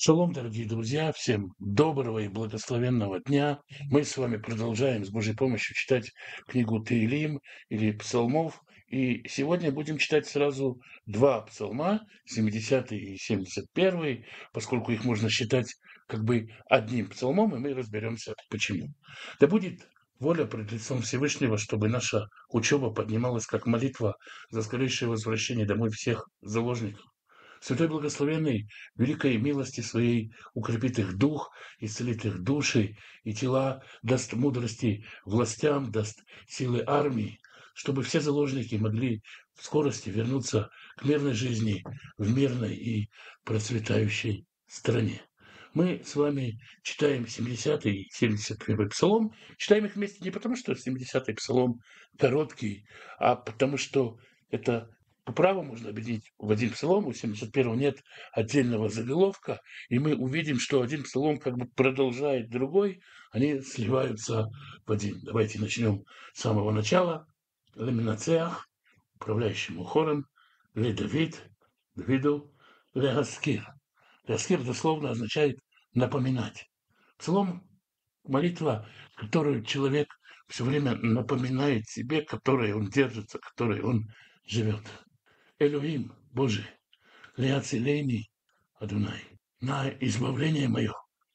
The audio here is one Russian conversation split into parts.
Шалом, дорогие друзья, всем доброго и благословенного дня. Мы с вами продолжаем с Божьей помощью читать книгу Теилим или Псалмов. И сегодня будем читать сразу два псалма, 70-й и 71-й, поскольку их можно считать как бы одним псалмом, и мы разберемся, почему. Да будет воля пред лицом Всевышнего, чтобы наша учеба поднималась как молитва за скорейшее возвращение домой всех заложников. Святой Благословенный великой милости своей укрепит их дух, исцелит их души и тела, даст мудрости властям, даст силы армии, чтобы все заложники могли в скорости вернуться к мирной жизни в мирной и процветающей стране. Мы с вами читаем 70-й и 71-й псалом. Читаем их вместе не потому, что 70-й псалом короткий, а потому что это по праву можно объединить в один псалом, у 71-го нет отдельного заголовка, и мы увидим, что один псалом как бы продолжает другой, они сливаются в один. Давайте начнем с самого начала. Леминацеах, управляющему хором, Ле Давид, Давиду, Ле Гаскир. Гаскир дословно означает напоминать. Псалом — молитва, которую человек все время напоминает себе, которой он держится, которой он живет. Элохим, Боже, леоцелени, Адунай, на избавление мое,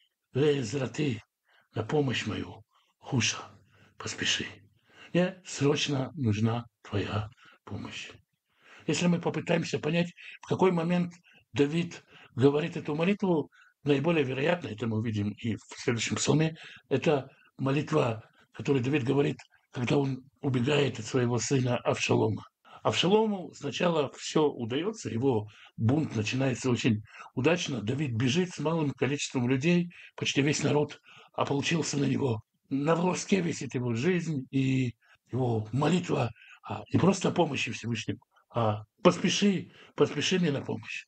леэзраты, на помощь мою, Хуша, поспеши. Мне срочно нужна твоя помощь. Если мы попытаемся понять, в какой момент Давид говорит эту молитву, наиболее вероятно, это мы увидим и в следующем псалме, это молитва, которую Давид говорит, когда он убегает от своего сына Авшалома. Авшалому сначала все удается, его бунт начинается очень удачно. Давид бежит с малым количеством людей, почти весь народ ополчился на него. На волоске висит его жизнь и его молитва не просто о помощи Всевышнему, поспеши, поспеши мне на помощь.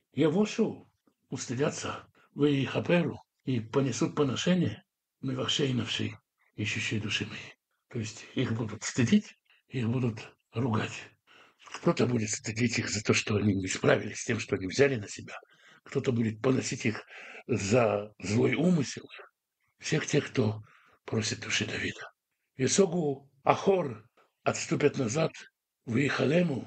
Явошу устыдятся, вы и хаперу, и понесут поношение, мы вахшей навши, ищущие души мои. То есть их будут стыдить, их будут ругать. Кто-то будет стыдить их за то, что они не справились с тем, что они взяли на себя. Кто-то будет поносить их за злой умысел. Всех тех, кто просит души Давида. Исогу Ахор отступят назад в Ихалему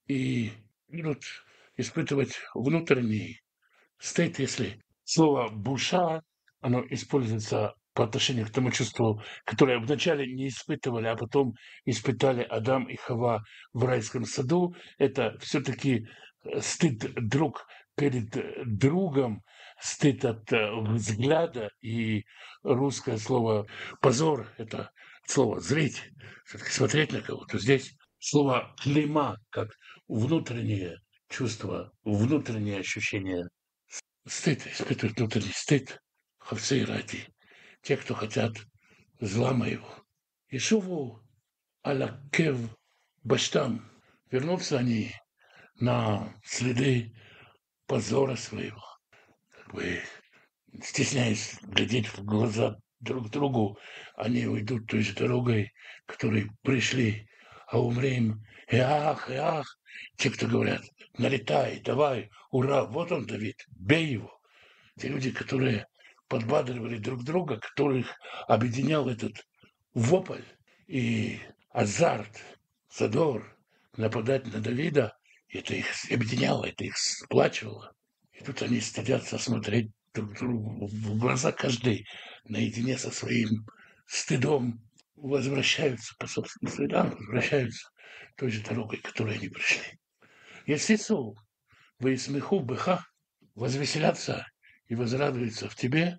и будут испытывать внутренний стыд, если слово «буша», оно используется по отношению к тому чувству, которое вначале не испытывали, а потом испытали Адам и Хава в райском саду. Это все-таки стыд друг перед другом, стыд от взгляда. И русское слово «позор» — это слово «зреть», все-таки смотреть на кого-то. Здесь слово «клейма», как внутреннее чувство, внутреннее ощущение. Стыд, испытывают внутренний стыд, хавцы и ради, те, кто хотят зла моего. Ишуву алакев баштам, вернутся они на следы позора своего, как бы стесняясь глядеть в глаза друг другу, они уйдут той же дорогой, которой пришли, а умрем, и ах, те, кто говорят, налетай, давай, ура, вот он, Давид, бей его. Те люди, которые подбадривали друг друга, которых объединял этот вопль и азарт, задор нападать на Давида, это их объединяло, это их сплачивало. И тут они стыдятся смотреть друг другу в глаза, каждый наедине со своим стыдом, возвращаются по собственным следам, возвращаются той же дорогой, которой они пришли. Естественно, вы смеху быха, возвеселятся и возрадуются в тебе,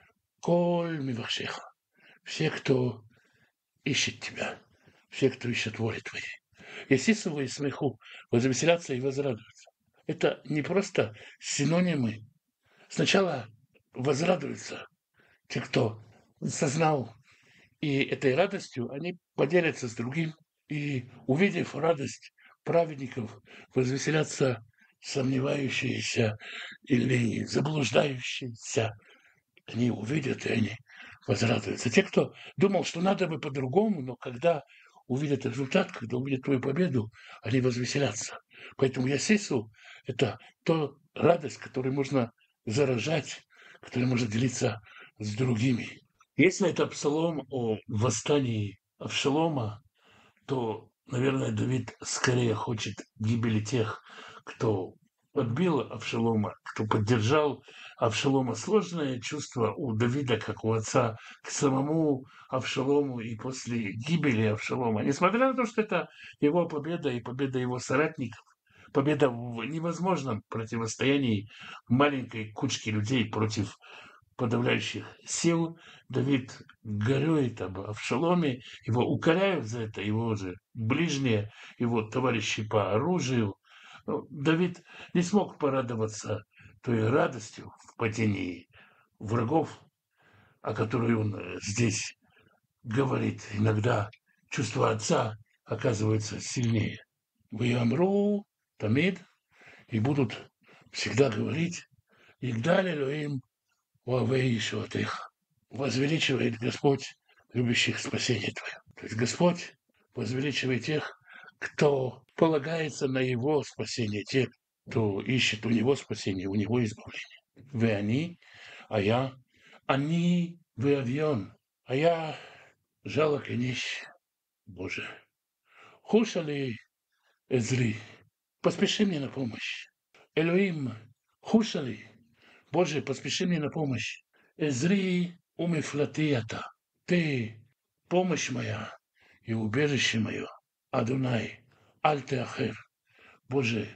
коль мивашеха, все, кто ищет тебя, все, кто ищет воли твоей. Естественно, и смеху возвеселятся и возрадуются. Это не просто синонимы. Сначала возрадуются те, кто сознал, и этой радостью они поделятся с другим, и, увидев радость праведников, возвеселятся сомневающиеся или заблуждающиеся. Они увидят, и они возрадуются. Те, кто думал, что надо бы по-другому, но когда увидят результат, когда увидят твою победу, они возвеселятся. Поэтому Ясису — это то радость, которой можно заражать, который может делиться с другими. Если это псалом о восстании Авшалома, то, наверное, Давид скорее хочет гибели тех, кто подбил Авшалома, кто поддержал Авшалома. Сложное чувство у Давида, как у отца, к самому Авшалому и после гибели Авшалома. Несмотря на то, что это его победа и победа его соратников, победа в невозможном противостоянии маленькой кучки людей против подавляющих сил. Давид горюет об Авшаломе, его укоряют за это его же ближние, его товарищи по оружию. Но Давид не смог порадоваться той радостью в падении врагов, о которой он здесь говорит. Иногда чувства отца оказываются сильнее. Вы амру, тамид, и будут всегда говорить, Игдаль Элоим Уавей Ишуатеха. Возвеличивает Господь любящих спасение Твое. То есть Господь возвеличивает тех, кто полагается на Его спасение, тех, кто ищет у Него спасение, у Него избавление. Вы они, а я, они вы авион, а я жалок и нищ, Боже. Хушали Эзри, поспеши мне на помощь. Элоим, хушали, Боже, поспеши мне на помощь. Эзри умифлатията. Ты, помощь моя и убежище мое. Адунай, альтеахер. Боже,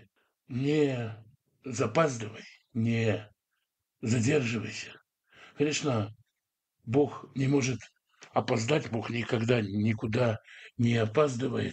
не запаздывай, не задерживайся. Конечно, Бог не может опоздать, Бог никогда никуда не опаздывает.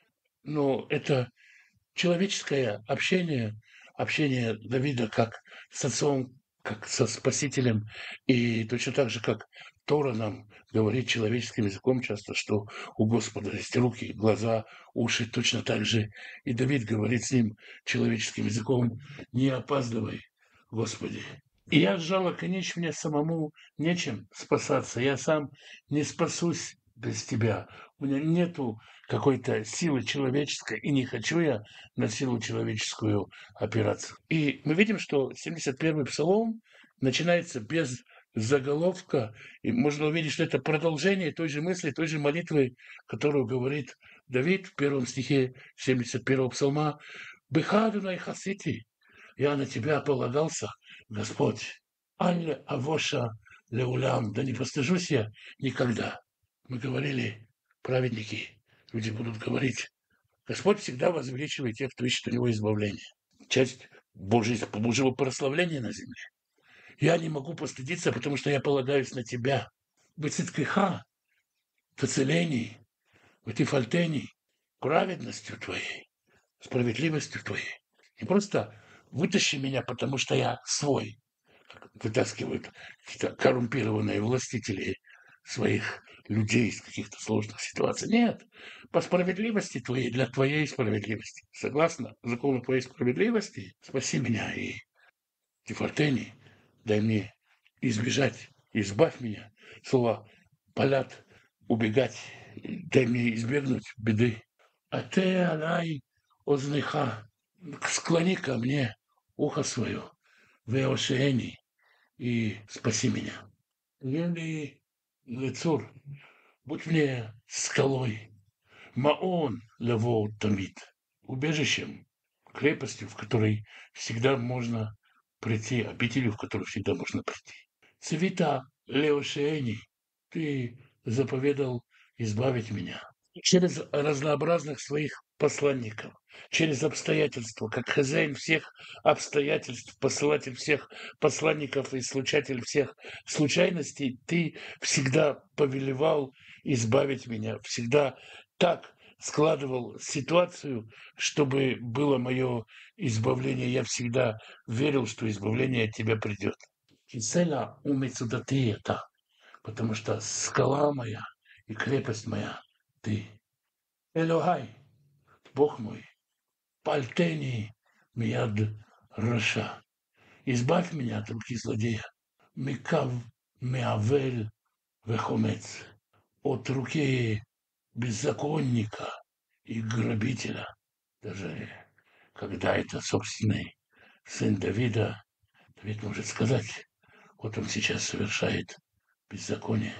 Но это человеческое общение, общение Давида как с отцом, как со Спасителем, и точно так же, как Тора нам говорит человеческим языком часто, что у Господа есть руки, глаза, уши, точно так же и Давид говорит с ним человеческим языком: «Не опаздывай, Господи». И я жалок, и мне самому нечем спасаться. Я сам не спасусь без Тебя. У меня нету какой-то силы человеческой, и не хочу я на силу человеческую опираться. И мы видим, что 71-й псалом начинается без заголовка, и можно увидеть, что это продолжение той же мысли, той же молитвы, которую говорит Давид в первом стихе 71-го псалма. «Бехаду на хасити, я на тебя полагался, Господь. Аль авоша леулям, да не постыжусь я никогда». Мы говорили, праведники, люди будут говорить, Господь всегда возвеличивает тех, кто ищет у него избавления. Часть Божьего прославления на земле. Я не могу постыдиться, потому что я полагаюсь на тебя. Бецидкиха, в исцелении, в тифальтении, праведностью твоей, справедливостью твоей. Не просто вытащи меня, потому что я свой, как вытаскивают какие-то коррумпированные властители своих людей из каких-то сложных ситуаций. Нет, по справедливости твоей, для твоей справедливости. Согласно закону твоей справедливости, спаси меня и Тифартени, дай мне избежать, избавь меня. Слово «палят», убегать, дай мне избегнуть беды. А ты, алай, озныха, склони ко мне ухо свое, веошеени, и спаси меня. Ели лицур, будь мне скалой, маон лево тамид, убежищем, крепостью, в которой всегда можно прийти, обителью, в которую всегда можно прийти. Цвета Леошеени, ты заповедал избавить меня через разнообразных своих посланников, через обстоятельства, как хозяин всех обстоятельств, посылатель всех посланников и случатель всех случайностей, ты всегда повелевал избавить меня, всегда так складывал ситуацию, чтобы было мое избавление. Я всегда верил, что избавление от тебя придет. Киселя умецудаты это, потому что скала моя и крепость моя ты. Элохай, Бог мой, пальтени мияд раша. Избавь меня от руки злодея. Микав меавель вехомец. От руки беззаконника и грабителя. Даже когда это собственный сын Давида, Давид может сказать, вот он сейчас совершает беззаконие.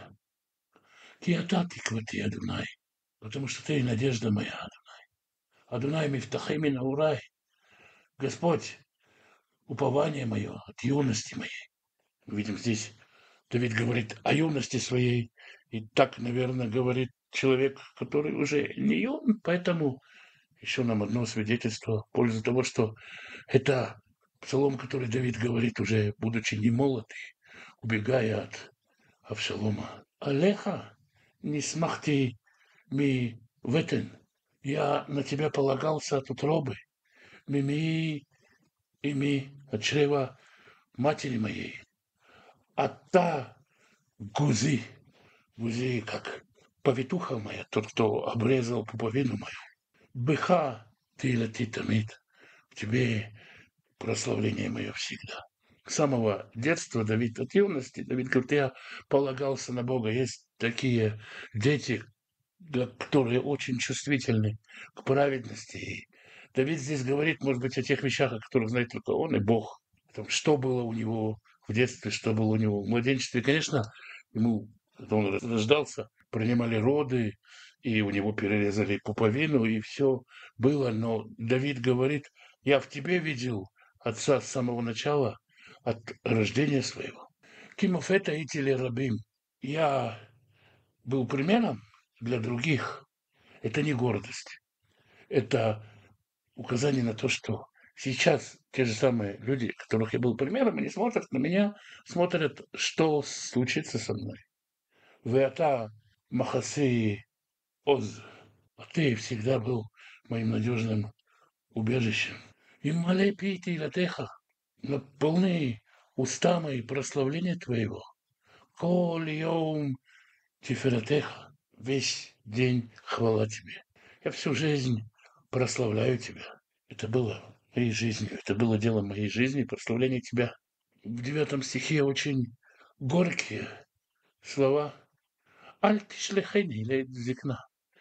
Киата тиквати Адунай, потому что ты надежда моя. Адунай мифтахи мин урай, Господь, упование мое от юности моей. Мы видим здесь, Давид говорит о юности своей, и так, наверное, говорит человек, который уже не юн, поэтому еще нам одно свидетельство в пользу того, что это псалом, который Давид говорит уже, будучи не молодый, убегая от Авшалома. Алеха не смахти ми ветен. Я на тебя полагался от утробы. Мими и ми от чрева матери моей. А та гузи, гузи как повитуха моя, тот, кто обрезал пуповину мою. Быха ты лети тамид. В тебе прославление мое всегда. С самого детства Давид, от юности, Давид говорит, я полагался на Бога. Есть такие дети, которые очень чувствительны к праведности. И Давид здесь говорит, может быть, о тех вещах, о которых знает только он и Бог. О том, что было у него в детстве, что было у него в младенчестве. И, конечно, ему, когда он рождался, принимали роды, и у него перерезали пуповину, и все было. Но Давид говорит, я в тебе видел отца с самого начала, от рождения своего. Кимофета и телерабим. Я был примером для других. Это не гордость. Это указание на то, что сейчас те же самые люди, которых я был примером, они смотрят на меня, смотрят, что случится со мной. Веата махаси оз. А ты всегда был моим надежным убежищем. И малей пейте и латеха, наполни уста мои прославления твоего. Кол йом тифератеха, весь день хвала тебе. Я всю жизнь прославляю тебя. Это было моей жизнью, это было делом моей жизни, прославление тебя. В 9 стихе очень горькие слова. Аль тишлехени лейт зикна.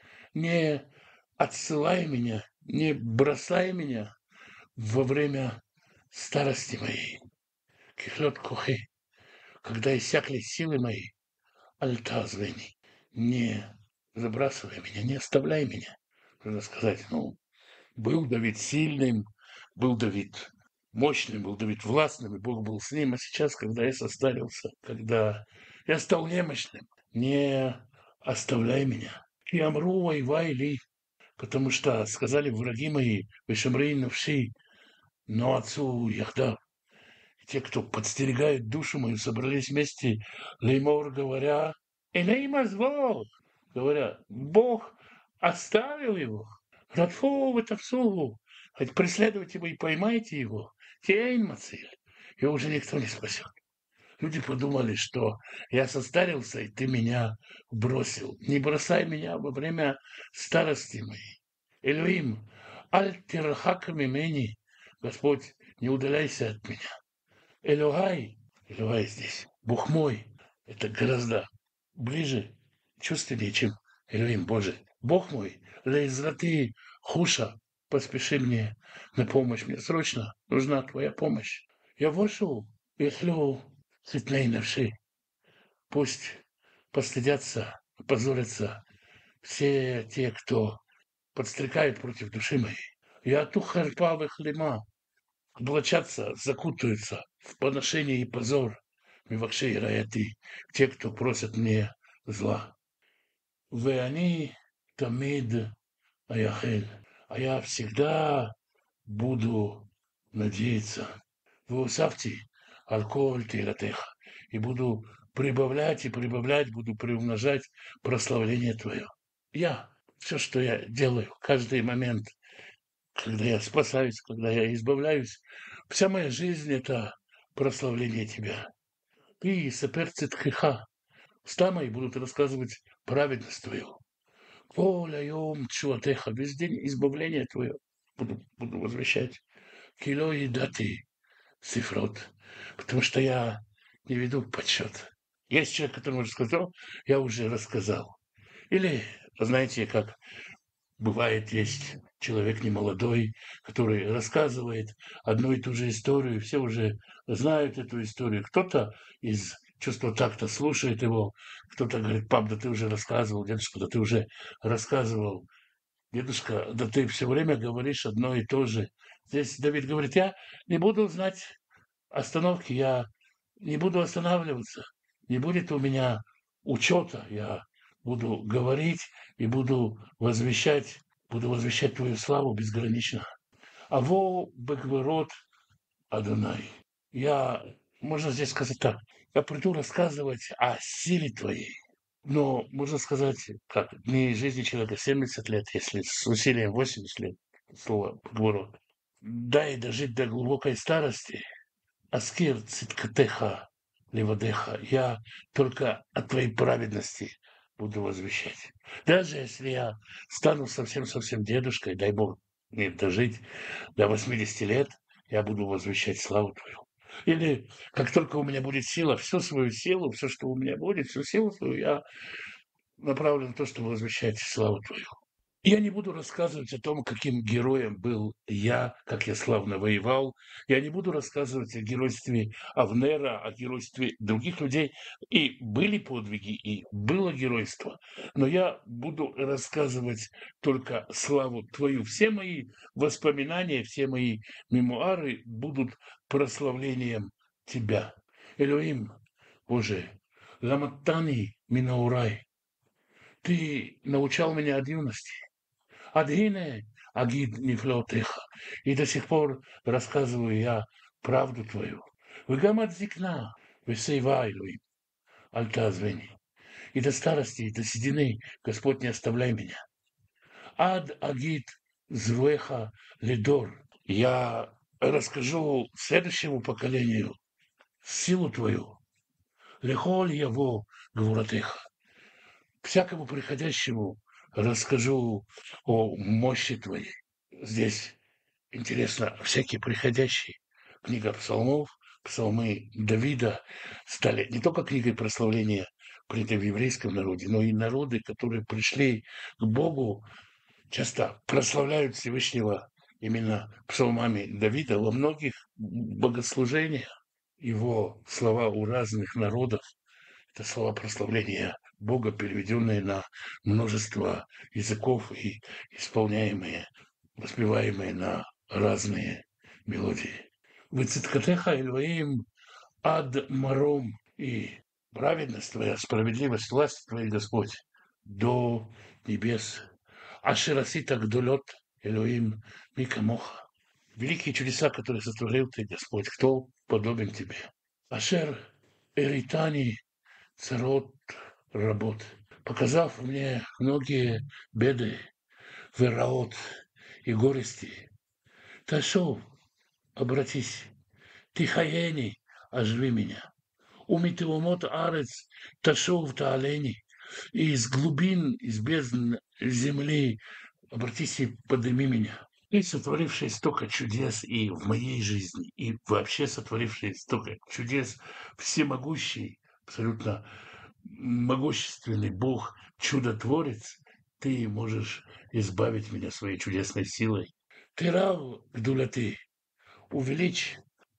Не отсылай меня, не бросай меня во время старости моей. Кихлет кухи, когда иссякли силы мои, альтазвени, не забрасывай меня, не оставляй меня. Нужно сказать, ну, был Давид сильным, был Давид мощным, был Давид властным, и Бог был с ним. А сейчас, когда я состарился, когда я стал немощным, не оставляй меня. И амру воевай ли, потому что сказали враги мои, вешамрей навши, но отцу яхда. Те, кто подстерегает душу мою, собрались вместе, леймор говоря, «Элейма зло!» Говоря, Бог оставил его. Радфу в тавсу, хоть преследуйте его и поймайте его. Тень мациль. Его уже никто не спасет. Люди подумали, что я состарился, и ты меня бросил. Не бросай меня во время старости моей. Элюим, аль тирхак мимени. Господь, не удаляйся от меня. Элюгай, Элюгай здесь, Бог мой, это гораздо ближе, чувственнее, чем Элюим Божий. Бог мой, лейзраты хуша, поспеши мне на помощь. Мне срочно нужна твоя помощь. Я вошел, ихлю светлей навши. Пусть постыдятся, опозорятся все те, кто подстрекает против души моей. Я тухарпа вихлима, облачатся, закутаются в поношение и позор, мивакшей раяти, те, кто просят мне зла. Вы они тамид аяхель, а я всегда буду надеяться. Вы усавьте алкоголь тилатеха, и буду прибавлять и прибавлять, буду приумножать прославление Твое. Я, все, что я делаю, каждый момент, когда я спасаюсь, когда я избавляюсь, вся моя жизнь – это прославление Тебя. И соперцит хиха. Уста мои будут рассказывать праведность Твою. Коля йом чуатеха. Весь день избавление Твое буду возвещать. Кило и дати сифрот. Потому что я не веду подсчет. Есть человек, который уже сказал, я уже рассказал. Или, знаете, как Бывает, есть человек немолодой, который рассказывает одну и ту же историю, все уже знают эту историю. Кто-то из чувства такта слушает его, кто-то говорит: пап, да ты уже рассказывал, дедушка, да ты уже рассказывал. Дедушка, да ты все время говоришь одно и то же. Здесь Давид говорит: я не буду знать остановки, я не буду останавливаться, не будет у меня учета, я буду говорить и буду возвещать Твою славу безгранично. Аво бекверот Адонай. Я, можно здесь сказать так, я приду рассказывать о силе Твоей. Но можно сказать, как дни жизни человека 70 лет, если с усилием 80 лет, слово бекверот. Дай дожить до глубокой старости, Аскир циткатеха левадеха. Я только о твоей праведности буду возвещать. Даже если я стану совсем-совсем дедушкой, дай Бог мне дожить до 80 лет, я буду возвещать славу твою. Или как только у меня будет сила, всю свою силу, все, что у меня будет, всю силу свою, я направлю на то, чтобы возвещать славу твою. Я не буду рассказывать о том, каким героем был я, как я славно воевал. Я не буду рассказывать о геройстве Авнера, о геройстве других людей. И были подвиги, и было геройство. Но я буду рассказывать только славу Твою. Все мои воспоминания, все мои мемуары будут прославлением Тебя. Элоим, Боже, ламаттани минаурай. Ты научал меня от юности. Адгине, агид нефлотеха. И до сих пор рассказываю я правду твою. Выгамат зикна, весейвайлуй, альтазвени. И до старости, и до седины, Господь, не оставляй меня. Ад агид зруеха ледор. Я расскажу следующему поколению силу твою. Лехоль яво гвуратеха. Всякому приходящему расскажу о мощи твоей. Здесь интересно, всякие приходящие. Книга псалмов, псалмы Давида стали не только книгой прославления, принятой в еврейском народе, но и народы, которые пришли к Богу, часто прославляют Всевышнего именно псалмами Давида во многих богослужениях. Его слова у разных народов — это слова прославления Бога, переведенные на множество языков и исполняемые, воспеваемые на разные мелодии. «Выциткатеха Эльваим ад маром» и праведность Твоя, справедливость, власть Твоя, Господь, до небес. Ашерасита гдолет Элоим микамоха. Великие чудеса, которые сотворил Ты, Господь, кто подобен Тебе? Ашер эритани царот работ, показав мне многие беды, вераот и горести. Ташов, обратись, тихаени, оживи меня. Умитеумот арец, ташов таалени, и из глубин, из бездн земли обратись и подними меня. Ты, сотворивший столько чудес и в моей жизни, и вообще сотворивший столько чудес, всемогущий, абсолютно могущественный Бог, чудотворец, ты можешь избавить меня своей чудесной силой. Ты рав, гдуляты, увеличь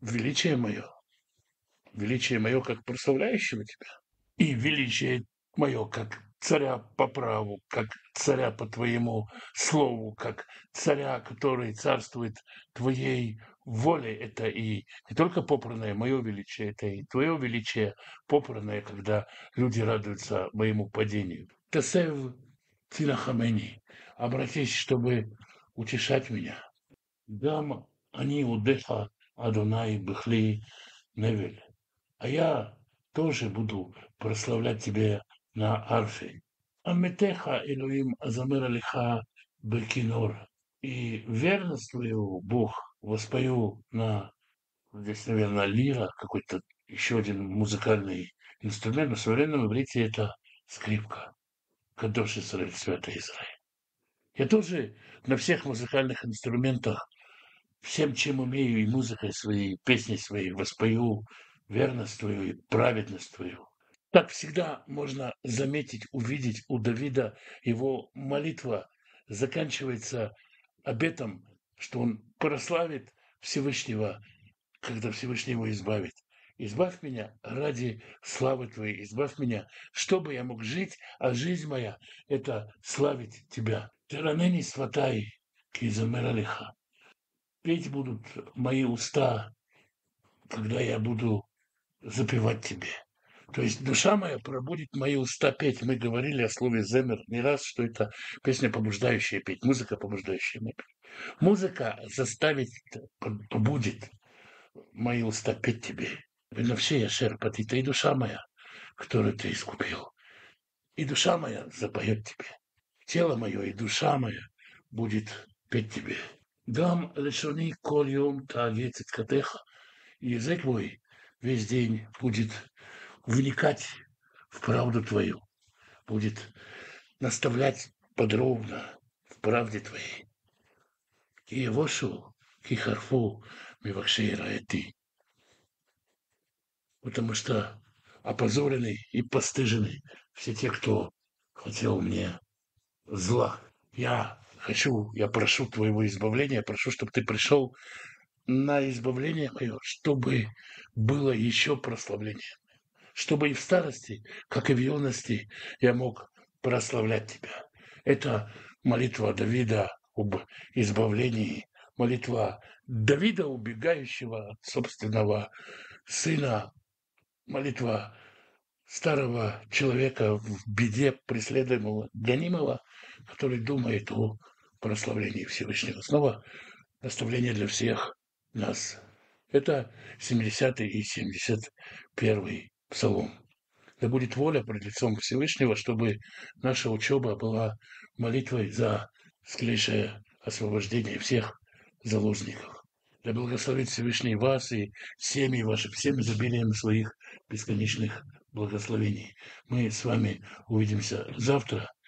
величие мое, как прославляющего тебя, и величие мое, как царя по праву, как царя по твоему слову, как царя, который царствует твоей воле. Это и не только попранное мое величие, это и твое величие попранное, когда люди радуются моему падению. Тесев Тинахамени, обратись, чтобы утешать меня. Дам они удеха Адонай Бехли Невель. А я тоже буду прославлять тебя на арфе. Амметеха Элоим Азамер Алиха Бекинор. И верность твою, Бог, воспою на, здесь, наверное, лира, какой-то еще один музыкальный инструмент. На современном иврите это скрипка. Кадош Израиль, Святый Израиль. Я тоже на всех музыкальных инструментах всем, чем умею, и музыкой своей, и песней своей воспою верность твою и праведность твою. Так всегда можно заметить, увидеть у Давида его молитва заканчивается обетом, что он прославит Всевышнего, когда Всевышний его избавит. Избавь меня ради славы Твоей, избавь меня, чтобы я мог жить, а жизнь моя — это славить Тебя. Теранени сватай, кизамер алиха. Петь будут мои уста, когда я буду запевать Тебе. То есть душа моя пробудит мои уста петь. Мы говорили о слове «земер» не раз, что это песня, побуждающая петь, музыка, побуждающая петь. Музыка заставит, побудит мои уста петь Тебе. Бенавши ашер патита, и душа моя, которую Ты искупил. И душа моя запоет Тебе. Тело мое и душа моя будет петь Тебе. Гам лешони коль йом тааге цицкатеха. И язык мой весь день будет вникать в правду Твою, будет наставлять подробно в правде Твоей. И Евошу, Кихарфу, Мивакшей Раэти. Потому что опозорены и постыжены все те, кто хотел мне зла. Я прошу Твоего избавления, прошу, чтобы Ты пришел на избавление мое, чтобы было еще прославление. Чтобы и в старости, как и в юности, я мог прославлять Тебя. Это молитва Давида об избавлении, молитва Давида, убегающего от собственного сына, молитва старого человека в беде, преследуемого, гонимого, который думает о прославлении Всевышнего. Снова наставление для всех нас. Это 70-й и 71-й псалом. Да будет воля пред лицом Всевышнего, чтобы наша учеба была молитвой за скорейшее освобождение всех заложников. Да благословит Всевышний вас и семьи ваши всем изобилием своих бесконечных благословений. Мы с вами увидимся завтра.